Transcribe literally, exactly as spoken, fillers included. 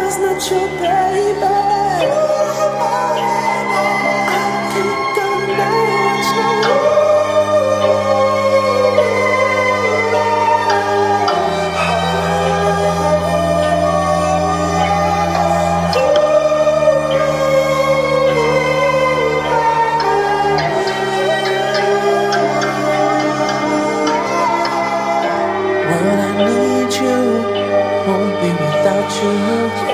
not your baby. I think I'm not your World, I need you, won't be without you.